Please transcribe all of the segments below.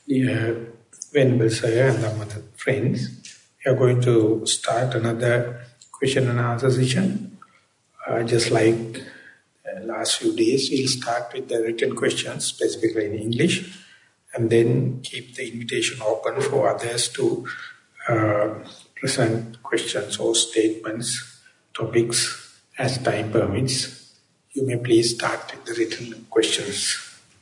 Dear Venerable Sir and other friends, we are going to start another question and answer session. Just like last few days, we'll start with the written questions, specifically in English, and then keep the invitation open for others to present questions or statements, topics as time permits. You may please start with the written questions.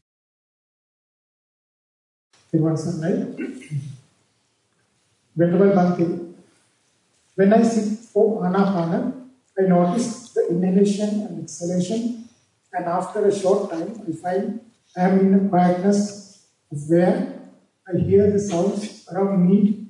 Venerable Bhante, when I sit for Anapana, I notice the inhalation and exhalation, and after a short time, I find I am in a quietness where I hear the sounds around me.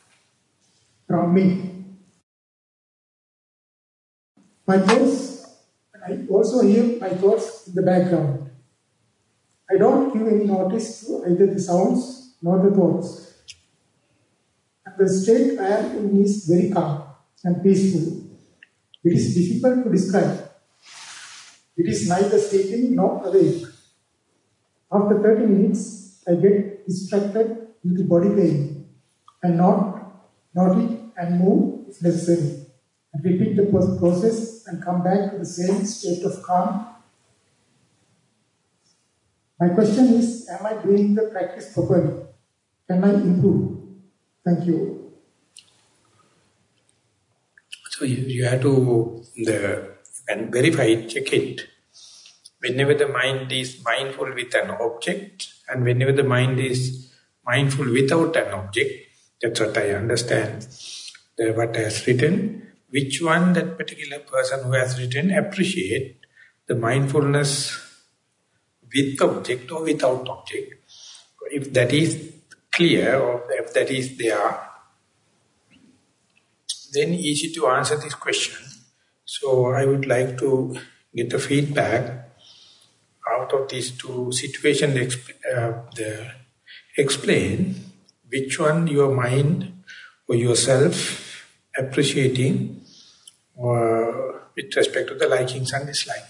My thoughts, and I also hear my thoughts in the background. I don't give any notice to either the sounds nor the thoughts. And the state I am in is very calm and peaceful. It is difficult to describe. It is neither sleeping nor awake. After 30 minutes, I get distracted due to body pain and note it and move if necessary. And repeat the process and come back to the same state of calm. My question is, am I doing the practice properly? Can I improve? Thank you. So you have to and verify it, check it. Whenever the mind is mindful with an object, and whenever the mind is mindful without an object, that's what I understand. What I has written, which one that particular person who has written appreciate the mindfulness with object or without object. If that is clear or if that is there, then easy to answer this question. So I would like to get the feedback out of these two situations. Explain which one your mind or yourself appreciating with respect to the likings and dislikings.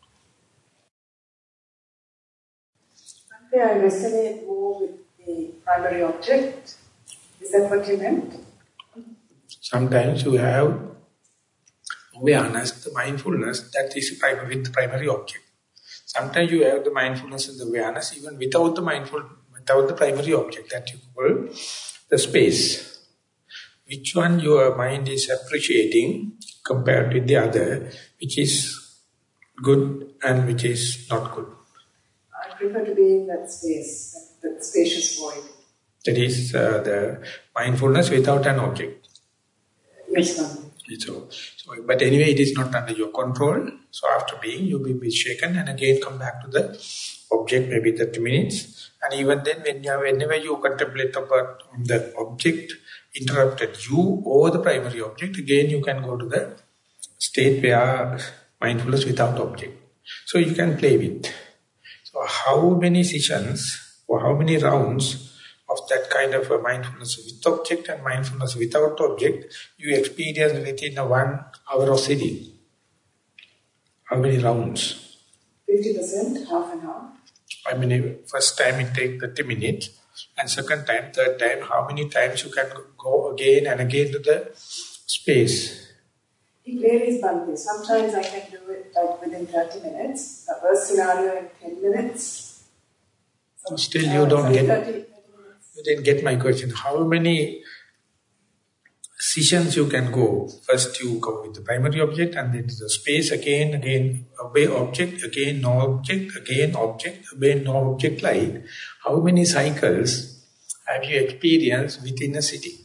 I resonate more with the primary object. Is that what you meant? Sometimes you have awareness, the mindfulness, that is with the primary object. Sometimes you have the mindfulness and the awareness even without the primary object, that you call the space. Which one your mind is appreciating compared with the other, which is good and which is not good? I prefer to be in that space, that spacious void. That is the mindfulness without an object. Yes, ma'am. But anyway, it is not under your control. So after being, you will be shaken and again come back to the object, maybe 30 minutes. And even then, whenever you contemplate about the object interrupted you or the primary object, again you can go to the state where mindfulness without object. So you can play with. So how many sessions or how many rounds of that kind of a mindfulness with object and mindfulness without object you experience within a 1 hour of sitting? How many rounds? 50%, half an hour. I mean, first time it takes 30 minutes, and second time, third time, how many times you can go again and again to the space? It varies, Bhante. Sometimes I can do it like within 30 minutes. The first scenario in 10 minutes. Still you don't get... You didn't get my question. How many sessions you can go? First you go with the primary object and then to the space, again, obey object, again no object, again object, obey no object, like. How many cycles have you experienced within a city?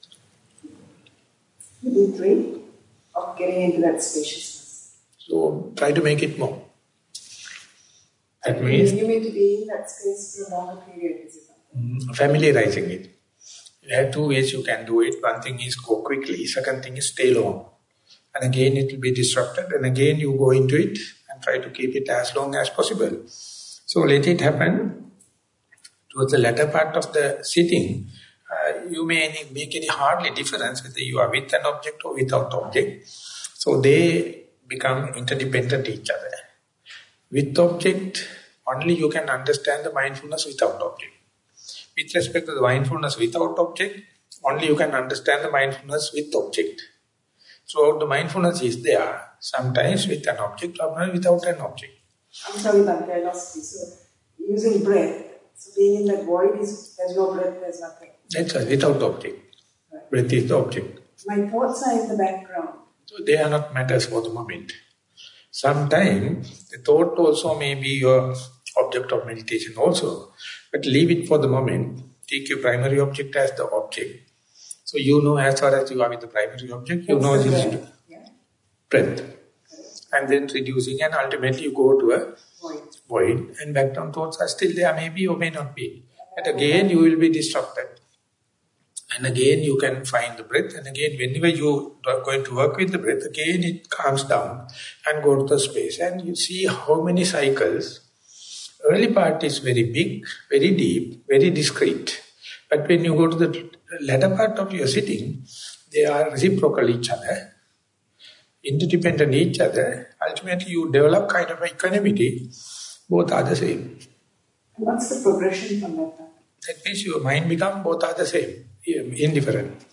Maybe 3 of getting into that spaciousness. So try to make it more. That means... You mean to be in that space for a longer period, is it? Familiarizing it. You have 2 ways you can do it. One thing is go quickly, second thing is stay long. And again it will be disrupted and again you go into it and try to keep it as long as possible. So let it happen. Towards the latter part of the sitting, you may make any hardly difference whether you are with an object or without object. So they become interdependent each other. With object, only you can understand the mindfulness without object. With respect to the mindfulness without object, only you can understand the mindfulness with object. Throughout the mindfulness is there, sometimes with an object, sometimes without an object. I'm sorry, but I lost you. So, using breath, so being in that void is, there's no breath, there's nothing. That's right, without object. Right. Breath is the object. My thoughts are in the background. So they are not matters for the moment. Sometimes the thought also may be your object of meditation also, but leave it for the moment. Take your primary object as the object. So you know as far as you are with the primary object, you know this is breath. And then reducing, and ultimately you go to a void, and background thoughts are still there, maybe or may not be. But again you will be disrupted. And again you can find the breath, and again whenever you are going to work with the breath, again it calms down and go to the space. And you see how many cycles. Early part is very big, very deep, very discrete. But when you go to the latter part of your sitting, they are reciprocal each other, interdependent each other. Ultimately you develop kind of equanimity. Both are the same. And what's the progression from that? That means your mind becomes both are the same, indifferent.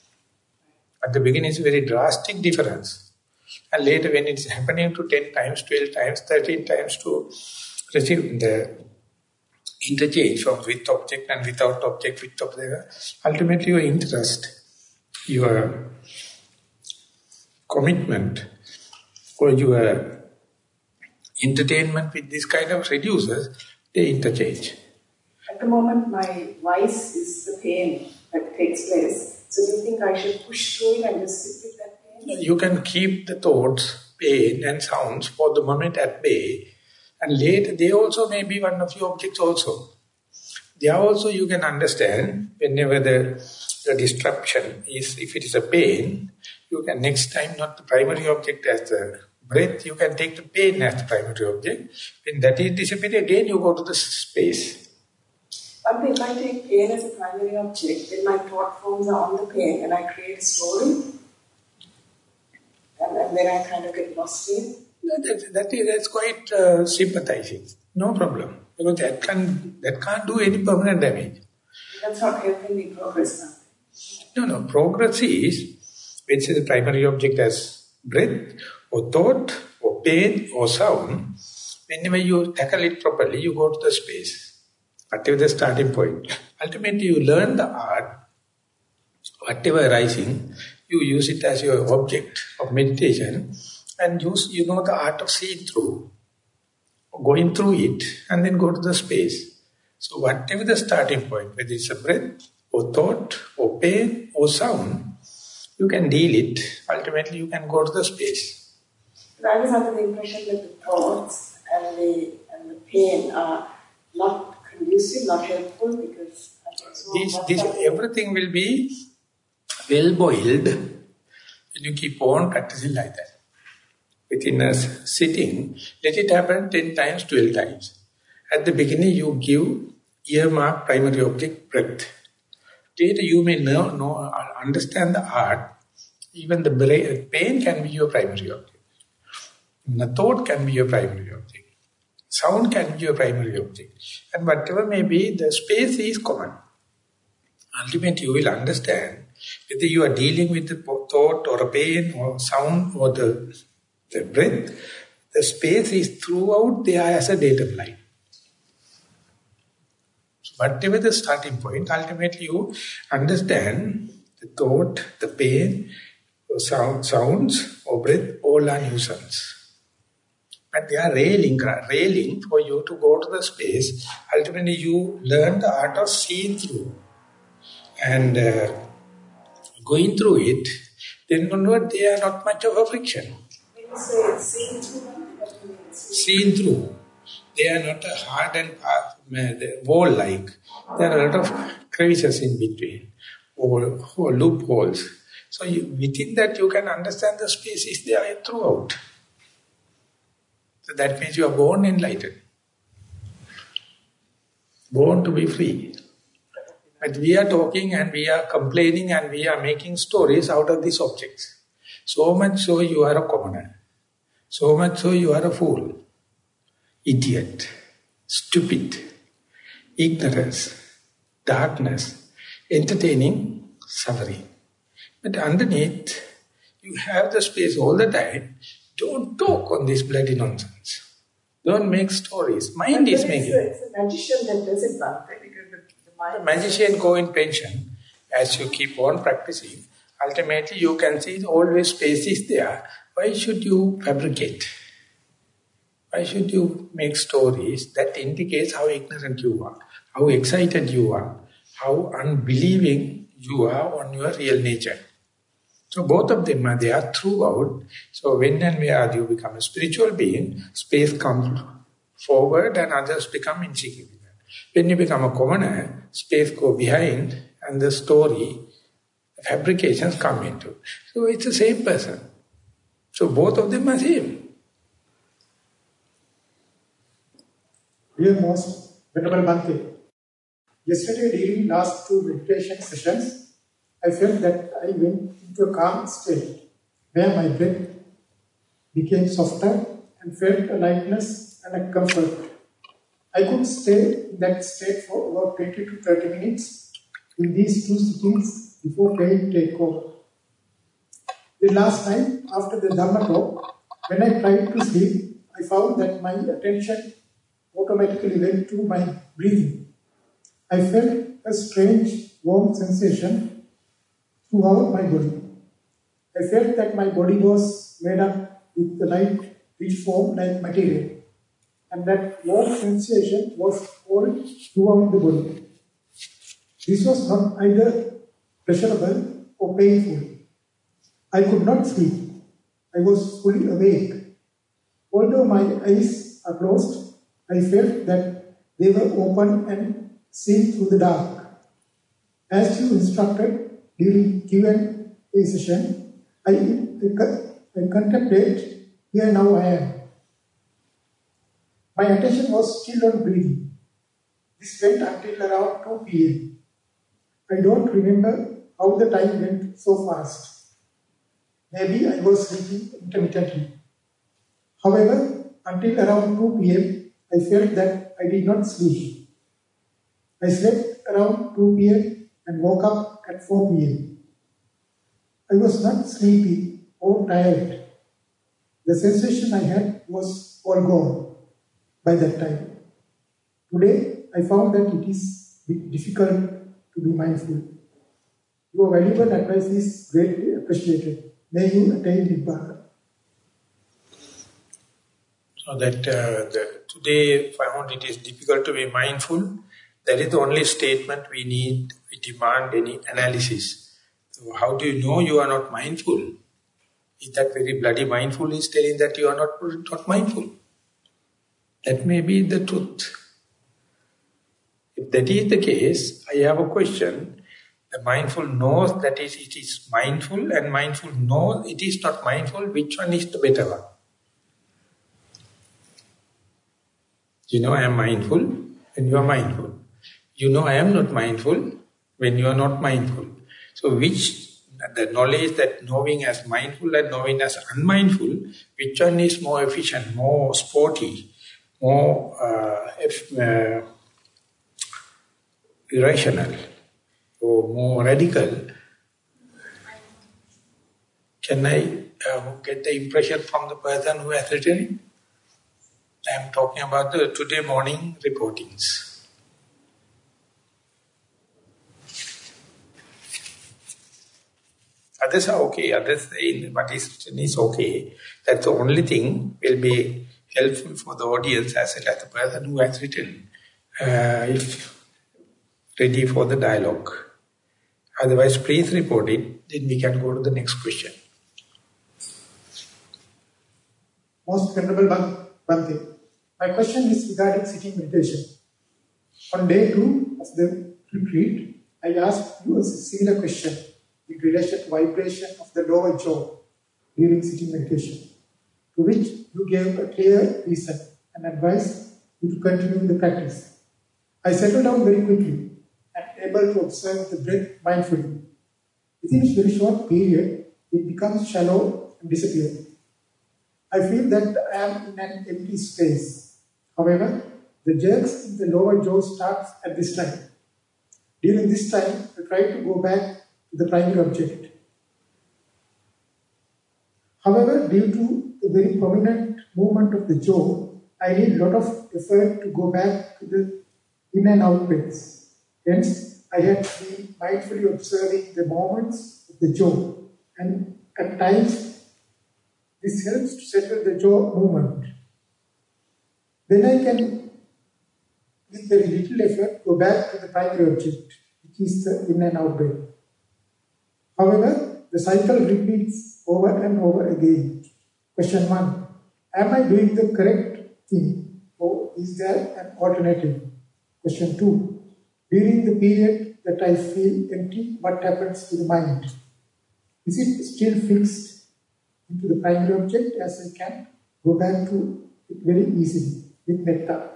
At the beginning it's a very drastic difference. And later when it's happening to 10 times, 12 times, 13 times to receive the interchange from with object and without object, with object, ultimately your interest, your commitment or your entertainment with this kind of reduces, they interchange. At the moment my vice is the pain that takes place. So do you think I should push through it and just sit with that pain? You can keep the thoughts, pain and sounds for the moment at bay. And later, they also may be one of your objects also. There also you can understand, whenever the disruption is, if it is a pain, you can next time not the primary object as the breath, you can take the pain as the primary object. When that is disappearing, again you go to the space. But if I take pain as a primary object, then my thought forms are on the pain and I create a story. And then I kind of get lost in it. That's quite sympathizing. No problem. Because that can't do any permanent damage. That's not helping me progress now. No. Progress is, which is the primary object as breath, or thought, or pain, or sound. Whenever you tackle it properly, you go to the space. Whatever the starting point. Ultimately, you learn the art, whatever arising, you use it as your object of meditation. And you know the art of seeing through, going through it, and then go to the space. So whatever the starting point, whether it's a breath, or thought, or pain, or sound, you can deal it. Ultimately, you can go to the space. But I was under the impression that the thoughts and the pain are not conducive, not helpful, because everything will be well-boiled when you keep on practicing like that. Within a sitting, let it happen 10 times, 12 times. At the beginning, you give earmark primary object breath. Later, you may understand the art. Even the pain can be your primary object. The thought can be your primary object. Sound can be your primary object. And whatever may be, the space is common. Ultimately, you will understand whether you are dealing with the thought or a pain or sound or the breath, the space is throughout there as a datum line. So whatever the starting point, ultimately you understand the thought, the pain, sounds or breath, all are nuisance. But they are railing for you to go to the space. Ultimately you learn the art of seeing through. And going through it, then onward they are not much of a friction. Seen through. They are not a hard and wall-like. There are a lot of crevices in between, or loopholes. So within that you can understand the space is there throughout. So that means you are born enlightened. Born to be free. But we are talking and we are complaining and we are making stories out of these objects. So much so you are a commoner. So much so you are a fool, idiot, stupid, ignorance, darkness, entertaining suffering. But underneath, you have the space all the time. Don't talk on this bloody nonsense. Don't make stories. Mind is making. It's a magician that does it, Bhante, because the mind... The magician go in pension. As you keep on practicing, ultimately you can see always space is there. Why should you fabricate? Why should you make stories that indicates how ignorant you are, how excited you are, how unbelieving you are on your real nature? So both of them are there throughout. So when and where you become a spiritual being, space comes forward and others become insignificant. When you become a commoner, space go behind and the story, fabrications come into. So it's the same person. So both of them are same. Dear Most Venerable Bhante, yesterday during last 2 meditation sessions, I felt that I went into a calm state where my breath became softer and felt a lightness and a comfort. I could stay in that state for about 20 to 30 minutes in these 2 sittings before pain take over. The last night, after the Dhamma talk, when I tried to sleep, I found that my attention automatically went to my breathing. I felt a strange warm sensation throughout my body. I felt that my body was made up with the light which formed like material, and that warm sensation was all throughout the body. This was not either pleasurable or painful. I could not sleep. I was fully awake. Although my eyes are closed, I felt that they were open and seen through the dark. As you instructed during Q&A session, I contemplate, here now I am. My attention was still on breathing. This went until around 2 p.m. I don't remember how the time went so fast. Maybe I was sleeping intermittently. However, until around 2 p.m., I felt that I did not sleep. I slept around 2 p.m. and woke up at 4 p.m. I was not sleepy or tired. The sensation I had was all gone by that time. Today, I found that it is difficult to be mindful. Your valuable advice is greatly appreciated. May you attain Nibbana. So that today found it is difficult to be mindful. That is the only statement we need. We demand any analysis. So how do you know you are not mindful? Is that very bloody mindful is telling that you are not mindful? That may be the truth. If that is the case, I have a question. The mindful knows that it is mindful, and mindful knows it is not mindful. Which one is the better one? You know I am mindful when you are mindful. You know I am not mindful when you are not mindful. So the knowledge that knowing as mindful and knowing as unmindful, which one is more efficient, more sporty, more irrational, or more radical? Can I get the impression from the person who has written it? I am talking about the today morning reportings. Others are okay, others say what is written is okay. That's the only thing will be helpful for the audience as well as the person who has written, if ready for the dialogue. Otherwise, please report it, then we can go to the next question. Most Venerable Bhante, my question is regarding sitting meditation. On day 2 of the retreat, I asked you a similar question in relation to vibration of the lower jaw during sitting meditation, to which you gave a clear reason and advised you to continue the practice. I settled down very quickly and able to observe the breath mindfully. Within a very short period, it becomes shallow and disappears. I feel that I am in an empty space. However, the jerks in the lower jaw starts at this time. During this time, I try to go back to the primary object. However, due to the very prominent movement of the jaw, I need a lot of effort to go back to the in and out breaths. Hence, I have to be mindfully observing the movements of the jaw, and at times this helps to settle the jaw movement. Then I can, with very little effort, go back to the primary object, which is the in and out breath. However, the cycle repeats over and over again. Question 1. Am I doing the correct thing, or is there an alternative? Question 2. During the period that I feel empty, what happens to the mind? Is it still fixed into the primary object as I can go back to it very easily with metta?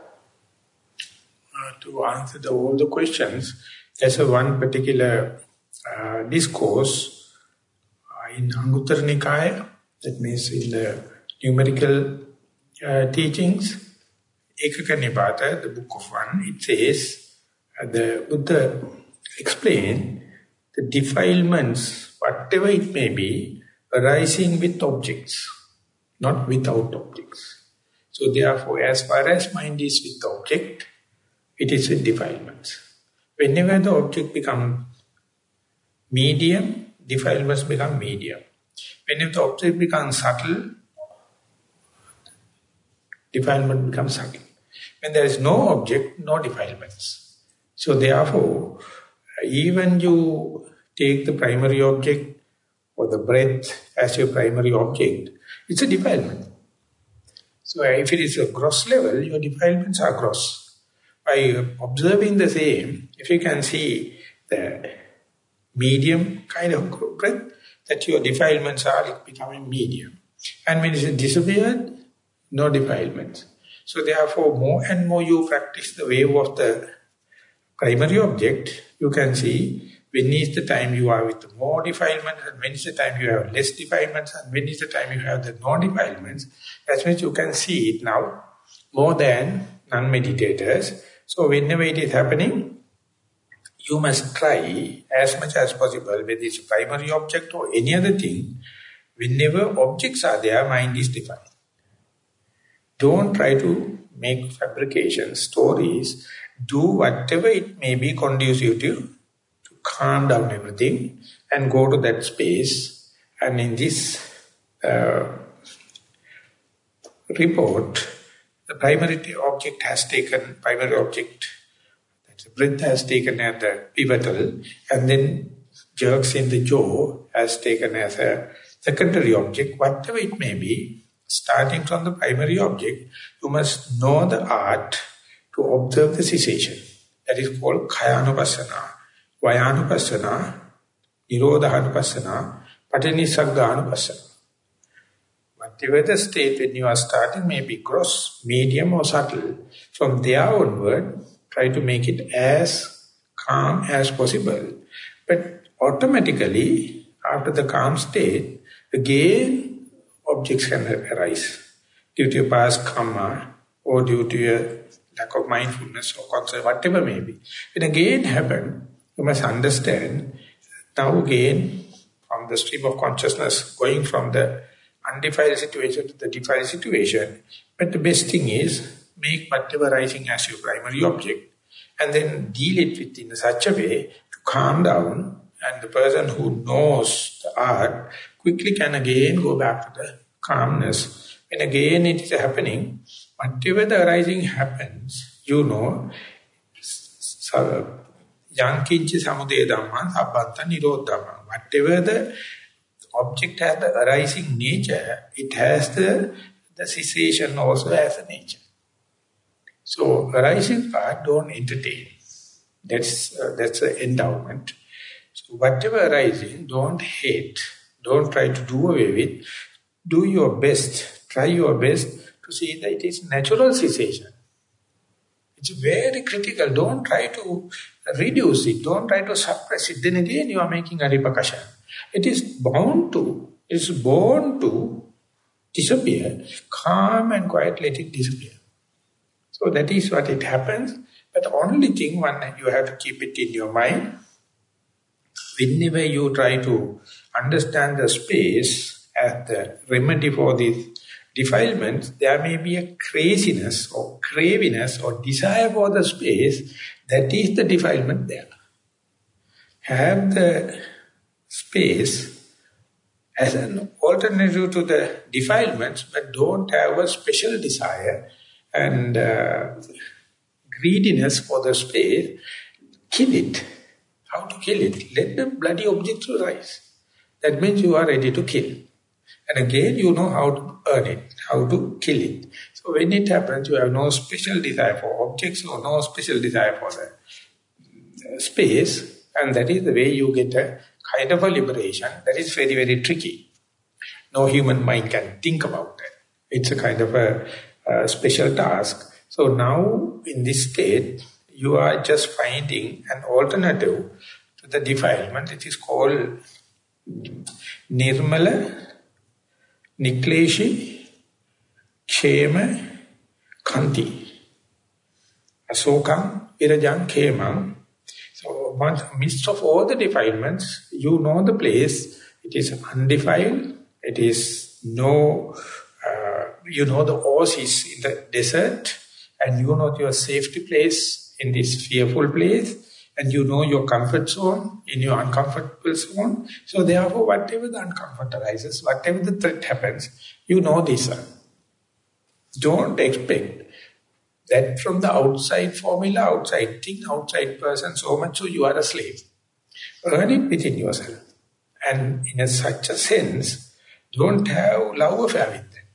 To answer all the questions, there's one particular discourse in Anguttara Nikaya, that means in the numerical teachings, Ekaka Nipata, the book of one, it says, the Buddha explained the defilements, whatever it may be, arising with objects, not without objects. So therefore, as far as mind is with the object, it is with defilements. Whenever the object becomes medium, defilements become medium. Whenever the object becomes subtle, defilement becomes subtle. When there is no object, no defilements. So therefore, even you take the primary object or the breath as your primary object, it's a defilement. So if it is a gross level, your defilements are gross. By observing the same, if you can see the medium kind of breath, that your defilements are becoming medium. And when it is disappeared, no defilements. So therefore, more and more you practice the wave of the primary object, you can see when is the time you are with more defilements, and when is the time you have less defilements, and when is the time you have the no defilements. That means you can see it now more than non-meditators. So whenever it is happening, you must try as much as possible, whether it's a primary object or any other thing, whenever objects are there, mind is defined. Don't try to make fabrications, stories. Do whatever it may be conducive to calm down everything and go to that space. And in this report, the primary object has taken, the breath has taken as the pivotal, and then jerks in the jaw has taken as a secondary object. Whatever it may be, starting from the primary object, you must know the art to observe the cessation. That is called Kayanupassana, Vayanupassana, Nirodhanupassana, Patinisagganupassana. Whatever the state when you are starting may be gross, medium or subtle. From there onward, try to make it as calm as possible. But automatically, after the calm state, again objects can arise. Due to your past karma or due to your lack of mindfulness or concern, whatever may be. When again happen, you must understand, now again, from the stream of consciousness, going from the undefiled situation to the defiled situation. But the best thing is, make whatever arising as your primary object, and then deal it with in such a way to calm down, and the person who knows the art quickly can again go back to the calmness. When again it is happening, whatever the arising happens, you know, yankinchi samudaya dhamma sabbanta nirodha dhamma. Whatever the object has the arising nature, it has the cessation also as a nature. So arising part, don't entertain. That's the endowment. So whatever arising, don't hate. Don't try to do away with. Do your best. Try your best to see that it is natural cessation. It's very critical. Don't try to reduce it. Don't try to suppress it. Then again you are making a repercussion. It is bound to, it's born to disappear. Calm and quiet, let it disappear. So that is what it happens. But the only thing, one, you have to keep it in your mind. Whenever you try to understand the space as the remedy for these defilements, there may be a craziness or craviness or desire for the space. That is the defilement there. Have the space as an alternative to the defilements, but don't have a special desire and greediness for the space. Kill it. How to kill it? Let the bloody objects arise. That means you are ready to kill. And again, you know how to earn it, how to kill it. So when it happens, you have no special desire for objects or no special desire for the space. And that is the way you get a kind of a liberation. That is very, very tricky. No human mind can think about that. It's a kind of a special task. So now, in this state, you are just finding an alternative to the defilement. It is called Nirmala, Nikleshi, Kshema, Kanti. Asokam, Virajam, Khemam. So, midst of all the defilements, you know the place. It is undefiled. It is no, you know the oasis in the desert, and you know your safety place in this fearful place, and you know your comfort zone in your uncomfortable zone. So therefore, whatever the uncomfort arises, whatever the threat happens, you know this one. Don't expect that from the outside formula, outside thing, outside person, so much so you are a slave. Earn it within yourself. And in such a sense, don't have love affair with them.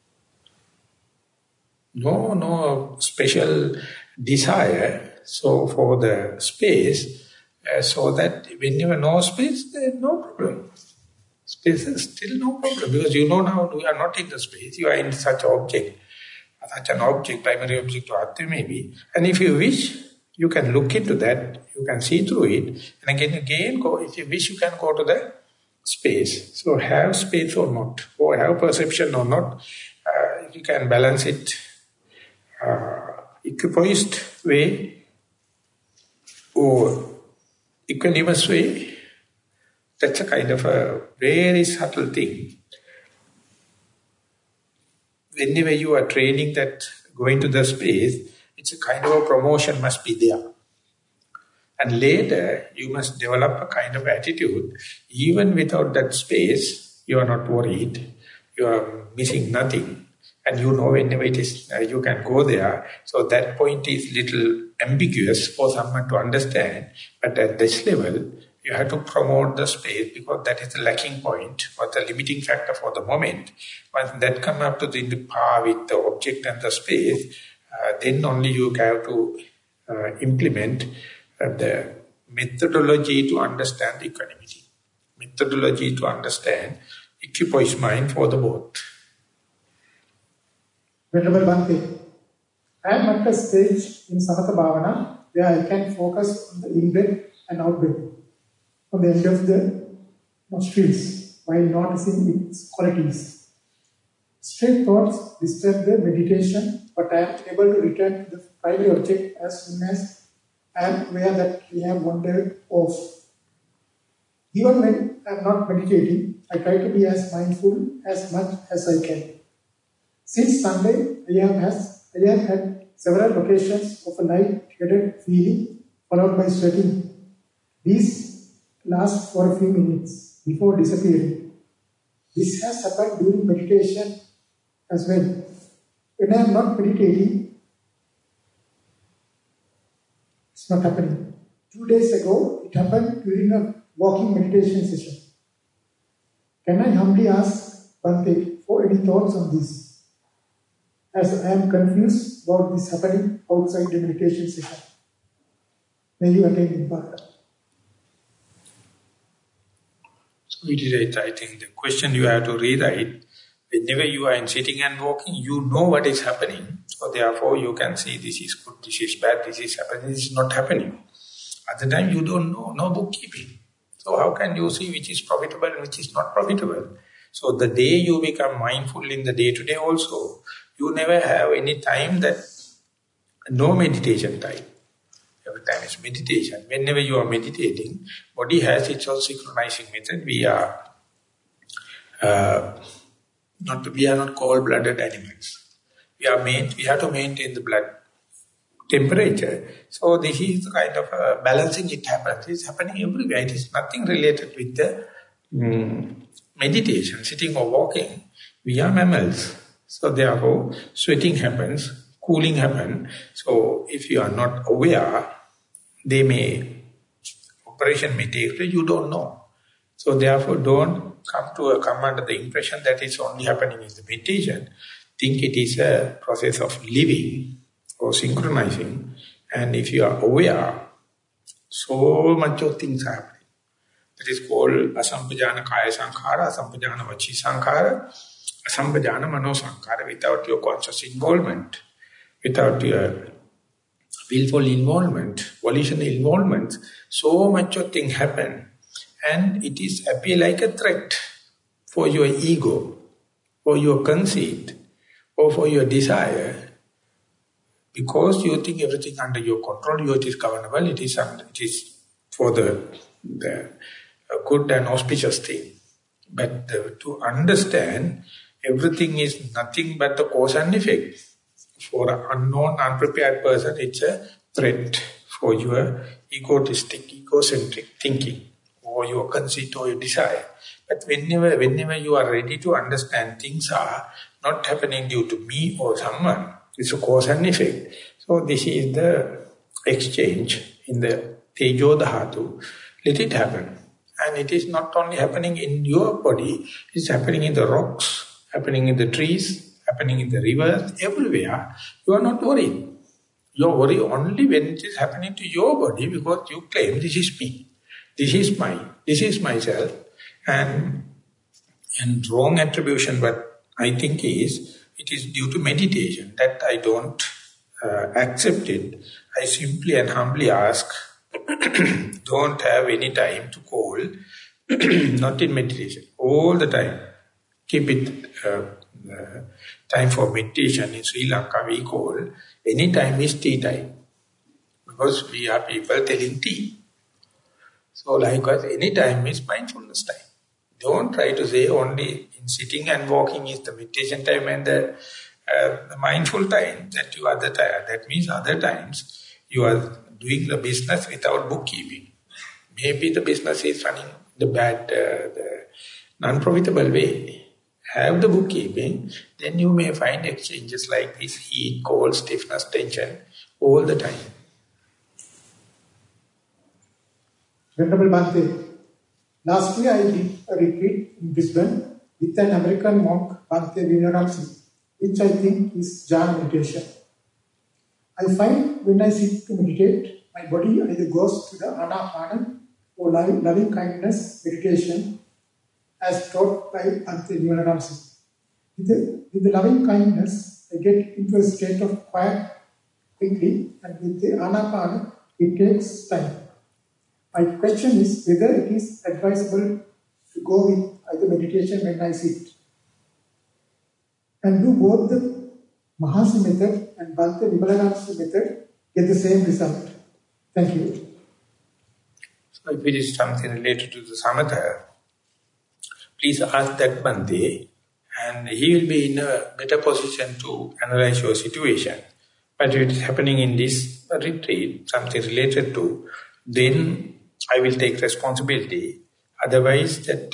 No special desire. So for the space, so that when you have no space, there is no problem. Space is still no problem, because you know now you are not in the space, you are in such object. Such an object, primary object or Atma maybe. And if you wish, you can look into that, you can see through it, and again go, if you wish, you can go to the space. So have space or not, or have perception or not, if you can balance it equipoised way or equanimous way, that's a kind of a very subtle thing. Whenever you are training that going to the space, it's a kind of a promotion must be there. And later, you must develop a kind of attitude. Even without that space, you are not worried. You are missing nothing. And you know whenever it is, you can go there. So that point is little ambiguous for someone to understand. But at this level, you have to promote the space, because that is the lacking point or the limiting factor for the moment. Once that comes up to the par with the object and the space, then only you have to implement the methodology to understand equanimity. Methodology to understand equipoised mind for the both. Venerable Bhante, I am at a stage in Samatha Bhavana where I can focus on the in-breath and out-breath on the end of the nostrils while noticing its qualities. Straight thoughts disturb the meditation, but I am able to return to the primary object as soon as I am aware that we have wandered off. Even when I am not meditating, I try to be as mindful as much as I can. Since Sunday, I have had several occasions of a light-headed feeling followed by sweating. These last for a few minutes before disappearing. This has happened during meditation as well. When I am not meditating, it's not happening. 2 days ago, it happened during a walking meditation session. Can I humbly ask Bhante for any thoughts on this? As I am confused about this happening outside the meditation session. May you attain Nibbana. So it is, I think the question you have to rewrite. Whenever you are in sitting and walking, you know what is happening. So therefore you can see this is good, this is bad, this is happening, this is not happening. At the time you don't know, no bookkeeping. So how can you see which is profitable and which is not profitable? So the day you become mindful in the day-to-day also, you never have any time that, no meditation time. every time is meditation. Whenever you are meditating, body has its own synchronizing method. We are not cold-blooded animals. We have to maintain the blood temperature. So this is the kind of balancing it happens. It's happening everywhere. It is nothing related with the meditation, sitting or walking. We are mammals. So therefore, sweating happens, cooling happens. So if you are not aware, operation may take place, you don't know. So therefore, don't come under the impression that it's only happening in the meditation. Think it is a process of living or synchronizing. And if you are aware, so much of things are happening. That is called asampajana kaya sankhara, asampajana vachi sankhara, asampajana mano sankhara. Without your conscious involvement, without your willful involvement, volitional involvement, so much of things happen. And it is appear like a threat for your ego, for your conceit, or for your desire. Because you think everything under your control, it is governable, it is for the good and auspicious thing. But to understand, everything is nothing but the cause and effect. For an unknown, unprepared person, it's a threat for your egocentric thinking, or your conceit or your desire. But whenever you are ready to understand, things are not happening due to me or someone. It's a cause and effect. So this is the exchange in the Tejo Dhatu. Let it happen. And it is not only happening in your body, it's happening in the rocks, happening in the trees, happening in the rivers, everywhere. You are not worried. You worry only when it is happening to your body, because you claim, this is me, this is mine, this is myself. And wrong attribution, but I think it is due to meditation. That I don't accept it. I simply and humbly ask, don't have any time to call, not in meditation, all the time. Keep it time for meditation. In Sri Lanka we call, any time is tea time. Because we are people telling tea. So likewise, any time is mindfulness time. Don't try to say only in sitting and walking is the meditation time and the mindful time. That means other times you are doing the business without bookkeeping. Maybe the business is running the bad, the non-profitable way. Have the bookkeeping, then you may find exchanges like this: heat, cold, stiffness, tension, all the time. Venerable Bhante, last year I did a retreat in Brisbane with an American monk, Bhante Vinayam, which I think is jhana meditation. I find when I sit to meditate, my body either goes to the Anapana or loving kindness meditation as taught by Bhante Vinayam. With the loving kindness, I get into a state of quiet quickly, and with the Anapana, it takes time. My question is whether it is advisable to go with either meditation when I sit. And do both the Mahasi method and Bhante Vimalaramsi method get the same result? Thank you. So if it is something related to the Samatha, please ask that Bhante, and he will be in a better position to analyze your situation. But if it is happening in this retreat, something related to, then I will take responsibility. Otherwise, that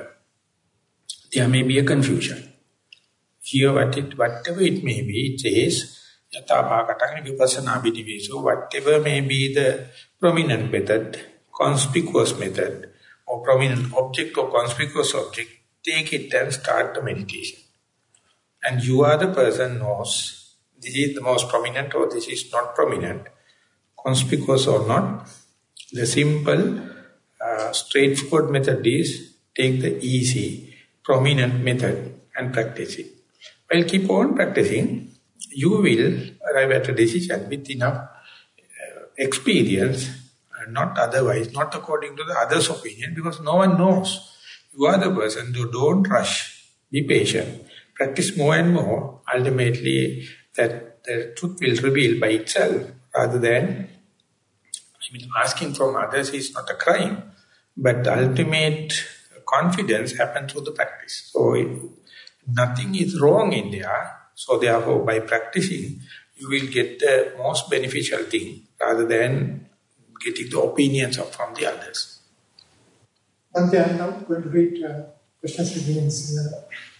there may be a confusion. Here, whatever it may be, it says, Yata bhakatang vipassana bhidiveso, whatever may be the prominent method, conspicuous method, or prominent object or conspicuous object, take it and start the meditation. And you are the person knows, this is the most prominent or this is not prominent, conspicuous or not. The simple, straightforward method is take the easy, prominent method and practice it. Well, keep on practicing. You will arrive at a decision with enough experience, not otherwise, not according to the other's opinion, because no one knows. You are the person, so don't rush. Be patient. Practice more and more. Ultimately, that the truth will reveal by itself rather than Even asking from others is not a crime, but the ultimate confidence happens through the practice. So nothing is wrong in there. So therefore, by practicing, you will get the most beneficial thing rather than getting the opinions from the others. Bhante, I am now going to read questions and opinions.